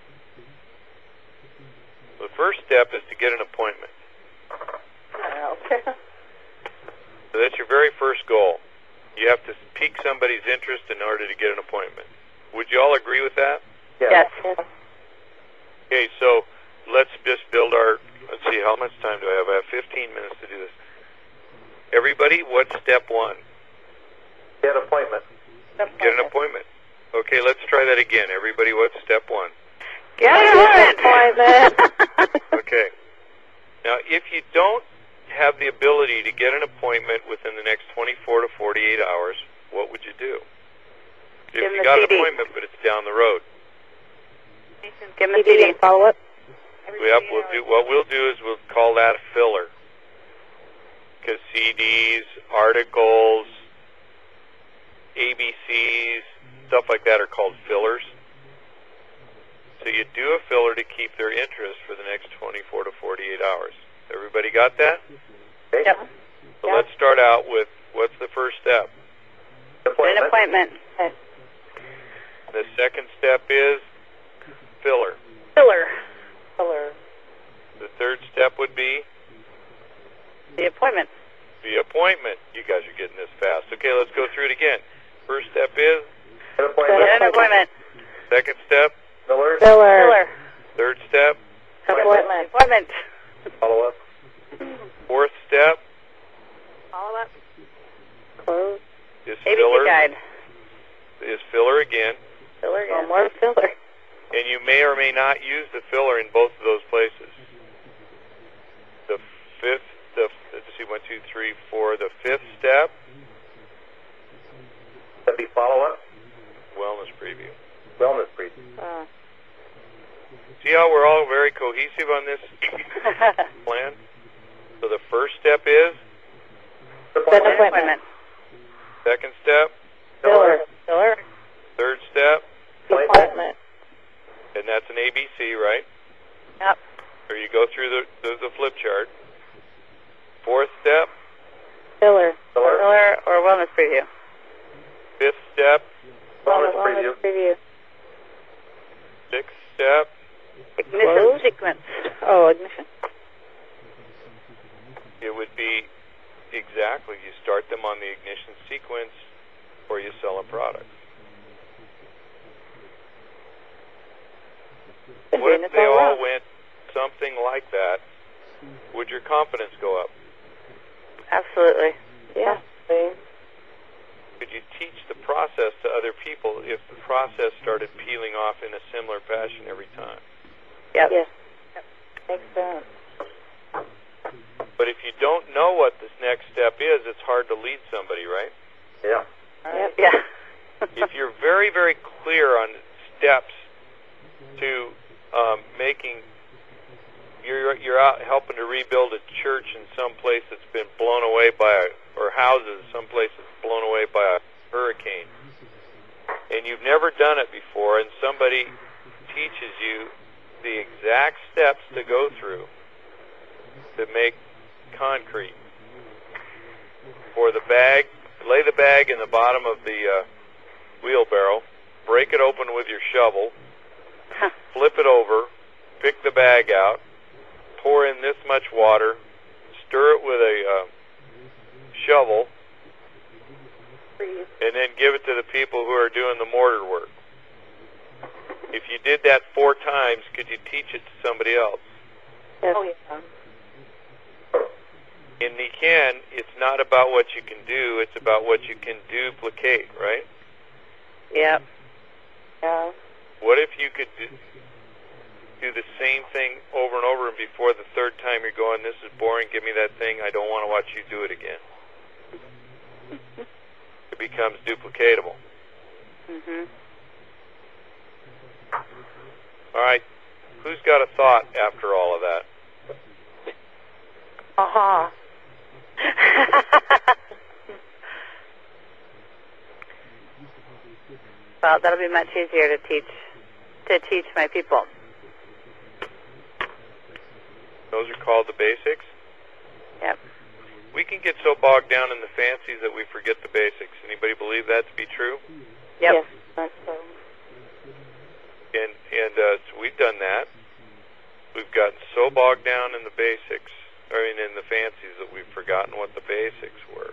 The first step is to get an appointment. Okay. So that's your very first goal. You have to pique somebody's interest in order to get an appointment. Would you all agree with that? Yes. Okay, so let's just build our, let's see, how much time do I have? I have fifteen minutes to do this. Everybody, what's step one? Get an appointment. Get an appointment. Okay, let's try that again. Everybody, what's step one? Get an appointment. Okay. Now, if you don't have the ability to get an appointment within the next twenty-four to forty-eight hours, what would you do? If Give 'em you the got C an D. appointment, but it's down the road, Give them a C D. Follow up? yep, we'll do, what we'll do is we'll call that a filler. Because C Ds, articles, A B Cs, stuff like that are called fillers. So you do a filler to keep their interest for the next twenty-four to forty-eight hours. Everybody got that? Okay. Yep. So Yep. let's start out with what's the first step? An Appointment. appointment. The second step is filler. Filler. Filler. The third step would be The appointment. the appointment. You guys are getting this fast. Okay, let's go through it again. First step is An appointment. An appointment. second step, Filler. Filler. Filler. third step, Appointment. Appointment. Follow up. fourth step Follow up. Close. is A B C filler. guide. Is filler again. Filler Oh, again. more filler. And you may or may not use the filler in both of those places. The fifth, the let's see, one, two, three, four. The fifth step, That'd be follow up. wellness preview. Wellness preview. Uh, See how we're all very cohesive on this plan? So the first step is, Appointment. Appointment. second step, filler. Filler. third step, Appointment. and that's an A B C, right? Yep. Or you go through the, the, the flip chart. Fourth step, Filler. Filler. Filler or wellness preview. fifth step, Wellness preview. preview. sixth step, Ignition Close. sequence. Oh, ignition. it would be exactly, you start them on the ignition sequence or you sell a product. Been What doing if this they all all wrong. went something like that? Would your confidence go up? Absolutely. Yeah. Could you teach the process to other people if the process started peeling off in a similar fashion every time? Yep. Yes. Makes sense. But if you don't know what this next step is, it's hard to lead somebody, right? Yeah. Yep. Yeah. If you're very, very clear on steps to um, making, you're you're out helping to rebuild a church in some place that's been blown away by a, or houses someplace that's blown away by a hurricane, and you've never done it before, and somebody teaches you the exact steps to go through to make concrete. For the bag, lay the bag in the bottom of the uh, wheelbarrow, break it open with your shovel, flip it over, pick the bag out, pour in this much water, stir it with a uh, shovel, and then give it to the people who are doing the mortar work. If you did that four times, could you teach it to somebody else? Yes. Oh, yeah. And you can, it's not about what you can do, it's about what you can duplicate, right? Yep. Yeah. What if you could do, do the same thing over and over, and before the third time you're going, this is boring, give me that thing, I don't want to watch you do it again. It becomes duplicatable. Mhm. All right, who's got a thought after all of that? Aha. Well, that'll be much easier to teach to teach my people. Those are called the basics. Yep. We can get so bogged down in the fancies that we forget the basics. Anybody believe that to be true? Yep. Yes. That's so. And and uh, so we've done that. We've gotten so bogged down in the basics, I mean in the fancies, that we've forgotten what the basics were.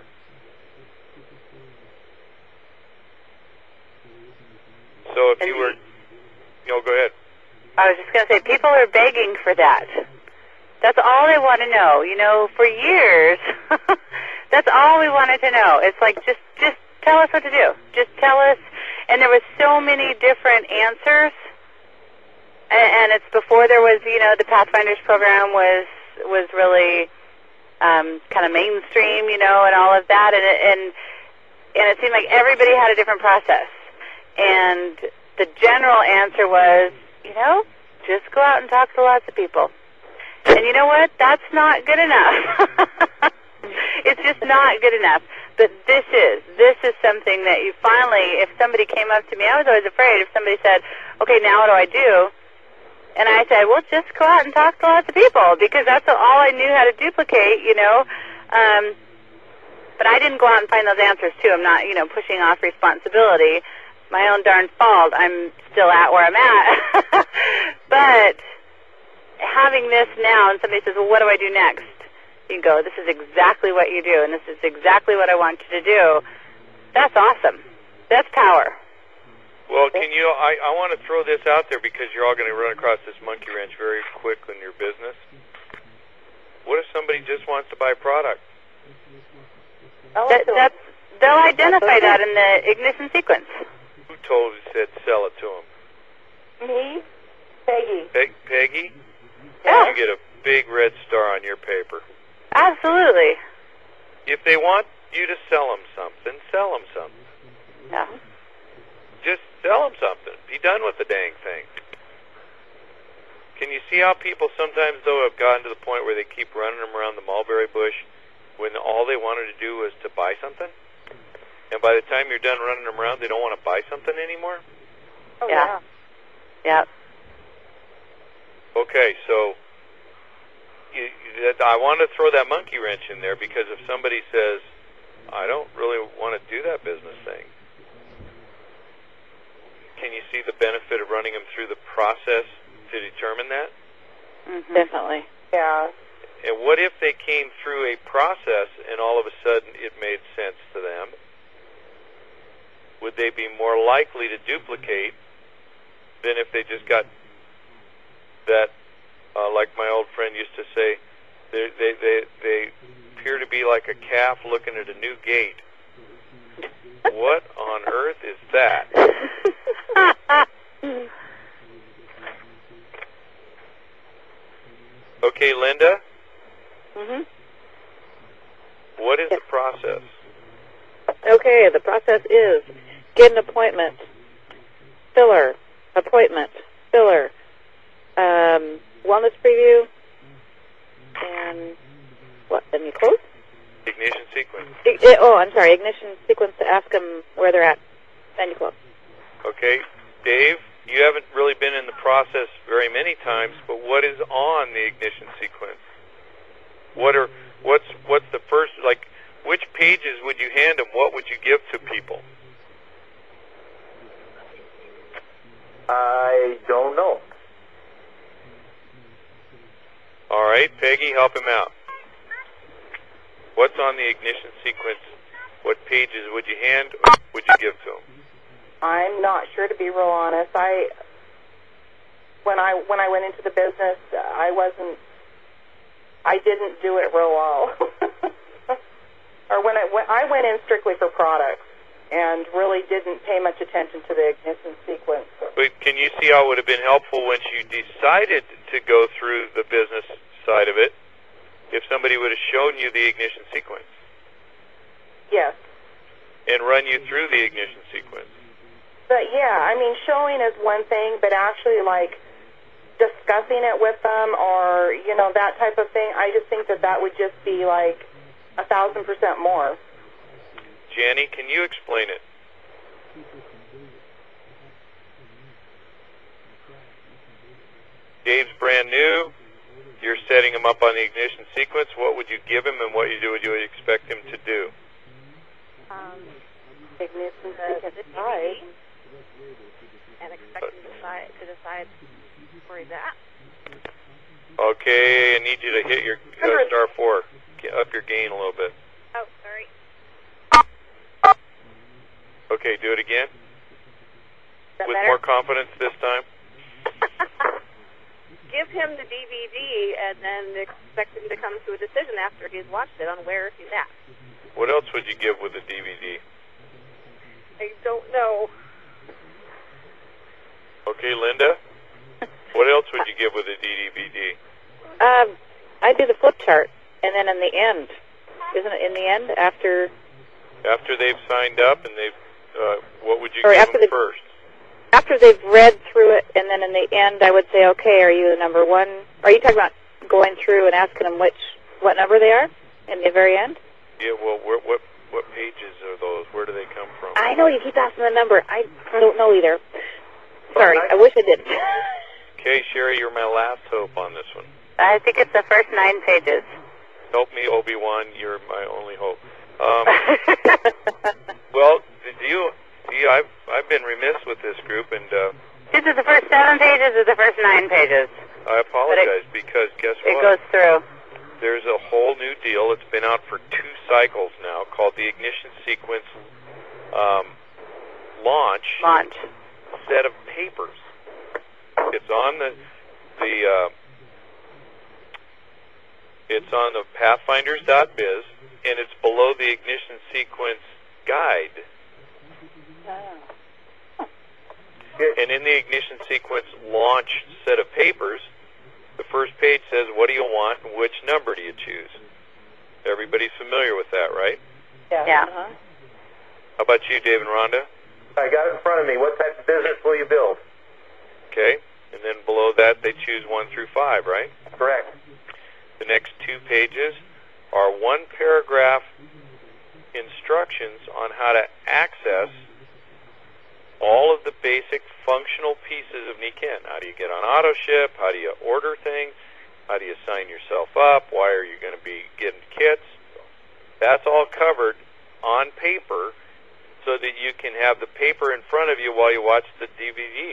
So if And you were, you know, go ahead. I was just going to say, people are begging for that. That's all they want to know. You know, for years, that's all we wanted to know. It's like, just, just tell us what to do. Just tell us. And there was so many different answers. And, and it's before there was, you know, the Pathfinders program was was really um, kind of mainstream, you know, and all of that. And it, and and it seemed like everybody had a different process. And the general answer was, you know, just go out and talk to lots of people. And you know what? That's not good enough. It's just not good enough. But this is. This is something that you finally, if somebody came up to me, I was always afraid if somebody said, okay, now what do I do? And I said, well, just go out and talk to lots of people, because that's all I knew how to duplicate, you know. Um, but I didn't go out and find those answers, too. I'm not, you know, pushing off responsibility. My own darn fault. I'm still at where I'm at. But having this now, and somebody says, well, what do I do next? You go, this is exactly what you do, and this is exactly what I want you to do. That's awesome. That's power. Well, can you, I, I want to throw this out there because you're all going to run across this monkey wrench very quick in your business. What if somebody just wants to buy product? That, that's, they'll identify that in the ignition sequence. Who told you, said sell it to them? Me? Peggy. Pe- Peggy? Yeah. You get a big red star on your paper. Absolutely. If they want you to sell them something, sell them something. Yeah. Just sell them something. Be done with the dang thing. Can you see how people sometimes, though, have gotten to the point where they keep running them around the mulberry bush when all they wanted to do was to buy something? And by the time you're done running them around, they don't want to buy something anymore? Oh, Yeah. yeah. Yeah. Okay, so you, that, I want to throw that monkey wrench in there because if somebody says, I don't really want to do that business thing, can you see the benefit of running them through the process to determine that? Mm-hmm. Definitely. Yeah. And what if they came through a process and all of a sudden it made sense to them? Would they be more likely to duplicate than if they just got that, uh, like my old friend used to say, they, they, they, they appear to be like a calf looking at a new gate. What on earth is that? Okay, Linda? Mm-hmm. What is the process? Okay, the process is get an appointment, filler, appointment, filler, um, wellness preview, and what, then you close? Ignition sequence. I, I, oh, I'm sorry, ignition sequence to ask them where they're at, then you close. Okay, Dave, you haven't really been in the process very many times, but what is on the ignition sequence? What are what's what's the first, like, which pages would you hand them? What would you give to people? I don't know. All right, Peggy, help him out. What's on the ignition sequence? What pages would you hand or would you give to them? I'm not sure, to be real honest. I when I when I went into the business, I wasn't. I didn't do it real well. Or when I when I went in strictly for products and really didn't pay much attention to the ignition sequence. But can you see how it would have been helpful once you decided to go through the business side of it, if somebody would have shown you the ignition sequence? Yes. And run you through the ignition sequence? But yeah, I mean, showing is one thing, but actually, like, discussing it with them or, you know, that type of thing, I just think that that would just be, like, a thousand percent more. Jenny, can you explain it? Dave's brand new. You're setting him up on the ignition sequence. What would you give him and what you do, would you expect him to do? Um, Ignition the, sequence. the D V D and expect him to decide, to decide where he's at. Okay, I need you to hit your uh, star four. Get up your gain a little bit. Oh, sorry. Okay, do it again. That With better? more confidence this time. Give him the D V D and then expect him to come to a decision after he's watched it on where he's at. What else would you give with a D V D? I don't know. Okay, Linda? What else would you give with a D V D? Um, I do the flip chart, and then in the end, isn't it in the end after? After they've signed up and they've, uh, what would you Or give after them they- first? After they've read through it, and then in the end, I would say, okay, are you the number one? Are you talking about going through and asking them which, what number they are in the very end? Yeah, well, where, what what pages are those? Where do they come from? I know you keep asking the number. I don't know either. Sorry, I wish I did. Okay, Sherry, you're my last hope on this one. I think it's the first nine pages. Help me, Obi-Wan. You're my only hope. Um, well, do you? Do you? I've I've been remiss with this group, and uh, Is it the first seven pages or the first nine pages? I apologize it, because guess it what? It goes through. There's a whole new deal. It's been out for two cycles now, called the Ignition Sequence um, Launch Launch set of papers. It's on the the. Uh, It's on the pathfinders dot biz, and it's below the Ignition Sequence Guide. Oh. And in the Ignition Sequence Launch set of papers, the first page says, what do you want and which number do you choose? Everybody's familiar with that, right? Yeah. yeah. Uh-huh. How about you, Dave and Rhonda? I got it in front of me. What type of business will you build? Okay. And then below that, they choose one through five, right? Correct. The next two pages are one paragraph instructions on how to access all of the basic functional pieces of Nikken. How do you get on AutoShip? How do you order things? How do you sign yourself up? Why are you going to be getting kits? That's all covered on paper so that you can have the paper in front of you while you watch the D V D.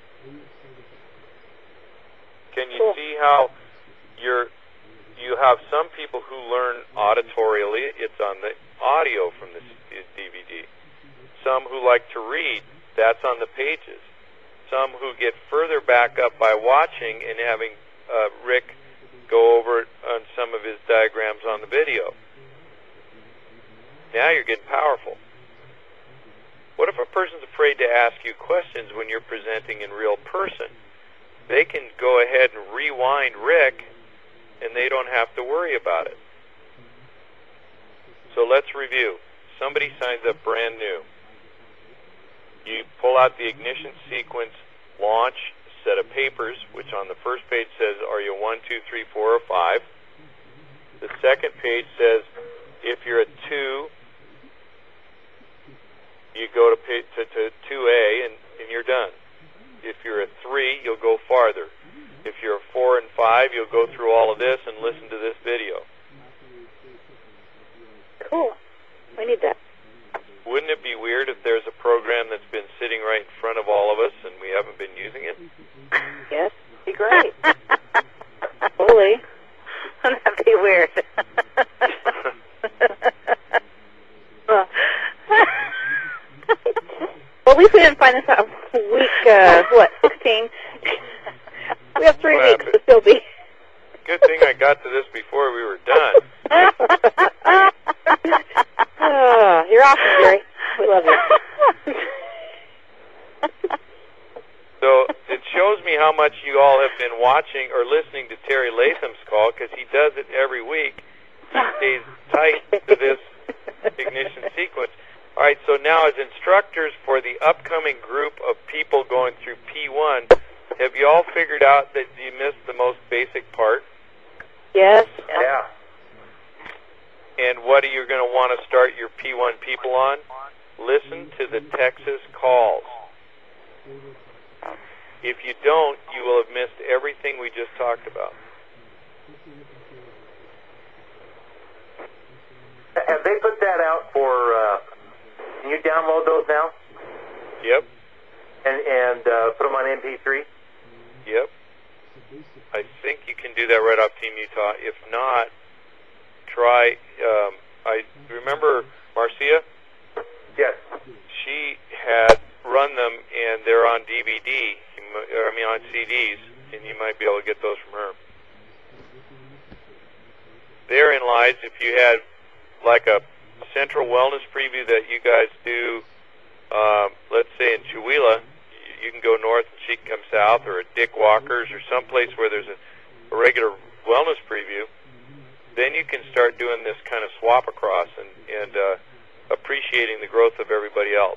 Can you Cool. see how you're you have some people who learn auditorially, it's on the audio from the D V D. Some who like to read, that's on the pages. Some who get further back up by watching and having uh, Rick go over it on some of his diagrams on the video. Now you're getting powerful. What if a person's afraid to ask you questions when you're presenting in real person? They can go ahead and rewind Rick, and they don't have to worry about it. So let's review. Somebody signs up brand new. You pull out the Ignition Sequence Launch set of papers, which on the first page says, are you one, two, three, four, or five? The second page says, if you're a two, you go to, page, to, to two A, and, and you're done. If you're a three, you'll go farther. If you're a four and five, you'll go through all of this and listen to this video. Cool. We need that. Wouldn't it be weird if there's a program that's been sitting right in front of all of us and we haven't been using it? Yes. Be great. Totally. That'd be weird. Well, at least we didn't find this out week, uh, what, sixteen? We have three What weeks happened? to still be. Good thing I got to this before we were done. Oh, you're awesome, Jerry. We love you. So it shows me how much you all have been watching or listening to Terry Latham's call, because he does it every week. He stays tight to this Ignition Sequence. All right, so now as instructors for the upcoming group of people going through P one, have you all figured out that you missed the most basic part? Yes. Yeah. And what are you going to want to start your P one people on? Listen to the Texas calls. If you don't, you will have missed everything we just talked about. Have they put that out for, uh, can you download those now? Yep, And, and uh, put them on M P three? yep. I think you can do that right off Team Utah. If not, try, um, I remember Marcia? Yes. She had run them, and they're on D V D, or I mean on C Ds, and you might be able to get those from her. Therein lies, if you had like a central wellness preview that you guys do, um, let's say in Chihuahua, you, you can go north and she can come south, or at Dick Walker's, or someplace where there's a, a regular wellness preview, then you can start doing this kind of swap across and, and uh, appreciating the growth of everybody else.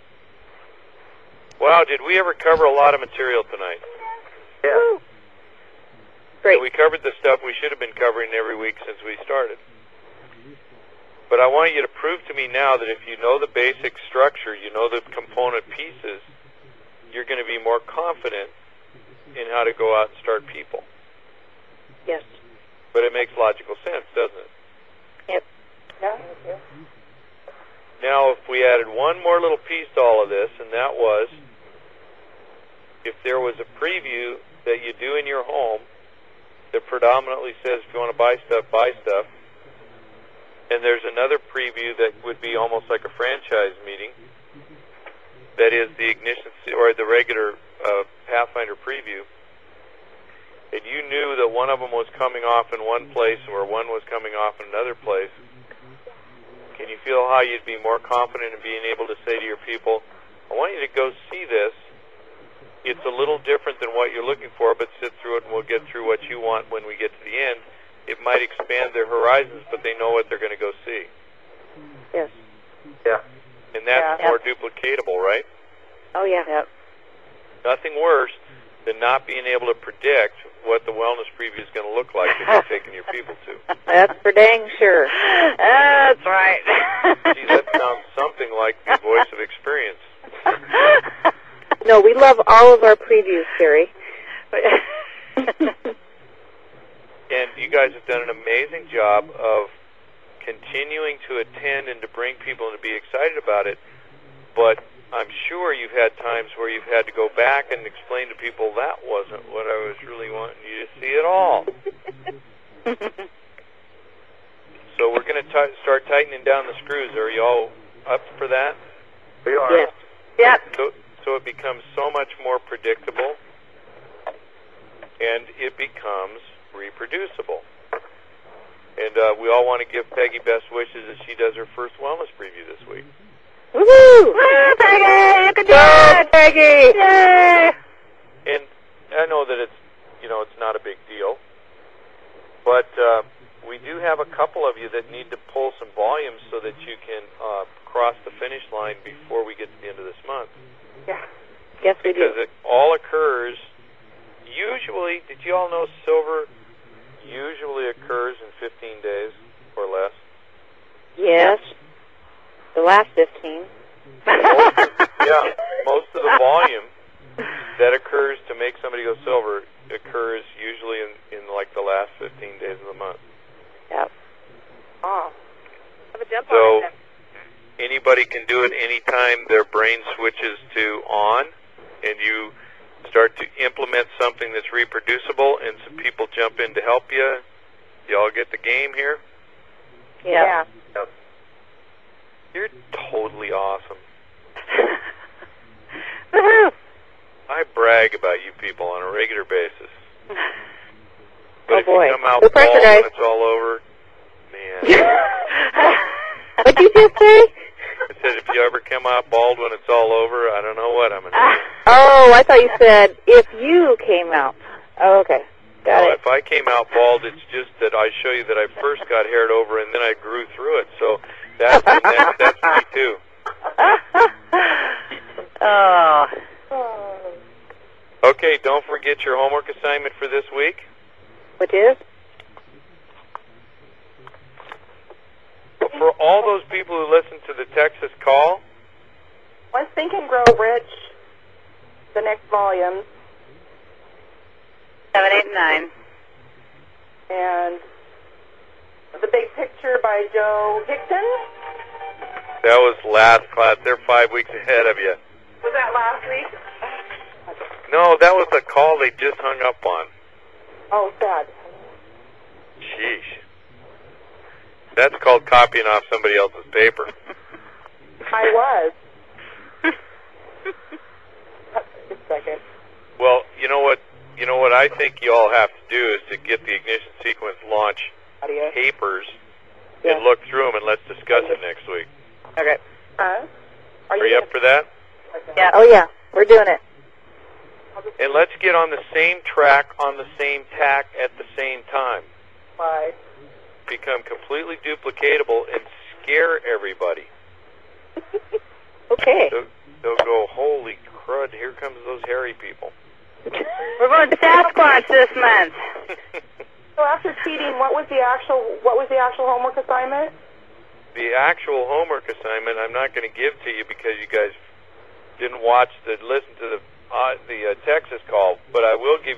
Wow, did we ever cover a lot of material tonight? Yeah. Great. And we covered the stuff we should have been covering every week since we started. But I want you to prove to me now that if you know the basic structure, you know the component pieces, you're going to be more confident in how to go out and start people. Yes. But it makes logical sense, doesn't it? Yep. Yeah. Now, if we added one more little piece to all of this, and that was if there was a preview that you do in your home that predominantly says if you want to buy stuff, buy stuff, and there's another preview that would be almost like a franchise meeting, that is the ignition or the regular uh, Pathfinder preview, and you knew that one of them was coming off in one place or one was coming off in another place, can you feel how you'd be more confident in being able to say to your people, I want you to go see this. It's a little different than what you're looking for, but sit through it and we'll get through what you want when we get to the end. It might expand their horizons, but they know what they're going to go see. Yes. Yeah. And that's Yeah. more duplicatable, right? Oh, yeah. Yep. Nothing worse than not being able to predict what the wellness preview is going to look like that you're taking your people to. That's for dang sure. That's right. Gee, that sounds something like the voice of experience. No, we love all of our previews, Gary. And you guys have done an amazing job of continuing to attend and to bring people and to be excited about it. But I'm sure you've had times where you've had to go back and explain to people that wasn't what I was really wanting you to see at all. So we're going to t- start tightening down the screws. Are you all up for that? We are. Yes. Yep. So, so it becomes so much more predictable, and it becomes reproducible. And uh, we all want to give Peggy best wishes as she does her first wellness preview this week. Woohoo! Woo, Peggy! You can do it, Peggy! Yay! And I know that it's, you know, it's not a big deal, but uh, we do have a couple of you that need to pull some volumes so that you can uh, cross the finish line before we get to the end of this month. Yeah. Yes, we do. Because it all occurs, usually, did you all know silver usually occurs in fifteen days or less? Yes. The last fifteen. Most of, yeah, most of the volume that occurs to make somebody go silver occurs usually in, in like the last fifteen days of the month. Yep. Oh. Have a jump So on it. anybody can do it anytime their brain switches to on and you start to implement something that's reproducible and some people jump in to help you. You all get the game here? Yeah. Yeah. You're totally awesome. Woohoo! I brag about you people on a regular basis. But Oh, if boy. you come out No bald pressure, guys. when it's all over, man. What'd you just say? I said if you ever come out bald when it's all over, I don't know what I'm going to do. Oh, I thought you said if you came out. Oh, okay. Got No, it. if I came out bald, it's just that I show you that I first got haired over and then I grew through it. So that's that, that's me too. Oh. Okay, don't forget your homework assignment for this week. Which is? For all those people who listen to the Texas Call, Let's Think and Grow Rich, the next volume, Seven, eight, and nine. and The Big Picture by Joe Hickson. that was last class. They're five weeks ahead of you. Was that last week? No, that was the call they just hung up on. Oh, sad. Sheesh. That's called copying off somebody else's paper. I was. Just a second. Well, you know what? You know what I think you all have to do is to get the ignition sequence launch Audio. papers Yeah. and look through them, and let's discuss it next week. Okay. Huh? Are you up for that? Yeah. Oh, yeah. We're doing it. And let's get on the same track, on the same tack, at the same time. Bye. Become completely duplicatable and scare everybody. Okay. They'll, they'll go, holy crud, here comes those hairy people. We're going to Sasquatch this month. So after cheating, what was the actual what was the actual homework assignment? The actual homework assignment I'm not going to give to you because you guys didn't watch the listen to the uh, the uh, Texas Call, but I will give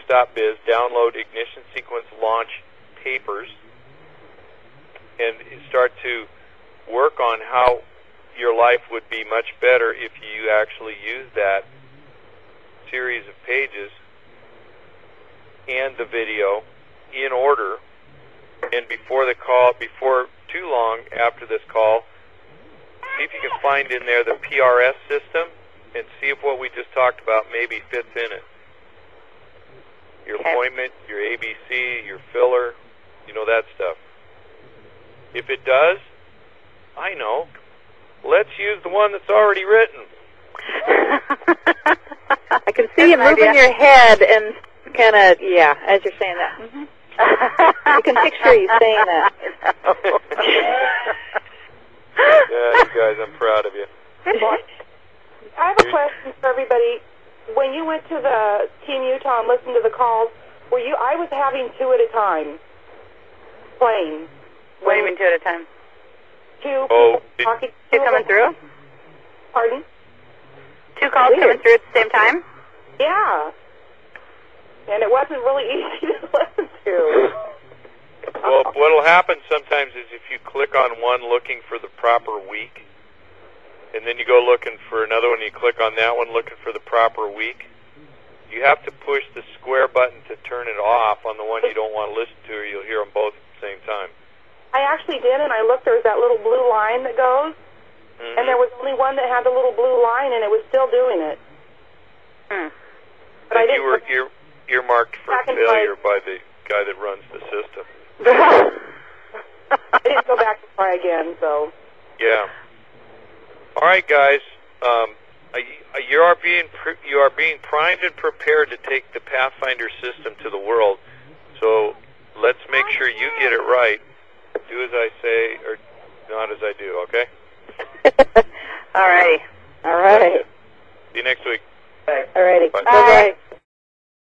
dot biz, download ignition sequence launch papers, and start to work on how your life would be much better if you actually use that series of pages and the video in order. And before the call, before too long after this call, see if you can find in there the P R S system and see if what we just talked about maybe fits in it. Your Okay. appointment, your A B C, your filler, you know, that stuff. If it does, I know. Let's use the one that's already written. I can see you That's an moving idea. your head and kind of, yeah, as you're saying that. Mm-hmm. I can picture you saying that. Yeah, you guys, I'm proud of you. I have a question for everybody. When you went to the Team Utah and listened to the calls, were you? I was having two at a time, playing. What do you mean two at a time? Two Oh, people did- talking. Two coming through? Pardon? Two calls Weird. coming through at the same time? Yeah. And it wasn't really easy to listen to. Well, what'll happen sometimes is if you click on one looking for the proper week, and then you go looking for another one, you click on that one looking for the proper week, you have to push the square button to turn it off on the one you don't want to listen to, or you'll hear them both at the same time. I actually did, and I looked. There was that little blue line that goes, Mm-hmm. and there was only one that had the little blue line, and it was still doing it. Hmm. But I Then you didn't. were ear, earmarked for Back in failure by the guy that runs the system. I didn't go back to try again. So. Yeah. All right, guys. Um, uh, you are being pr- you are being primed and prepared to take the Pathfinder system to the world. So let's make sure you get it right. Do as I say, or not as I do. Okay?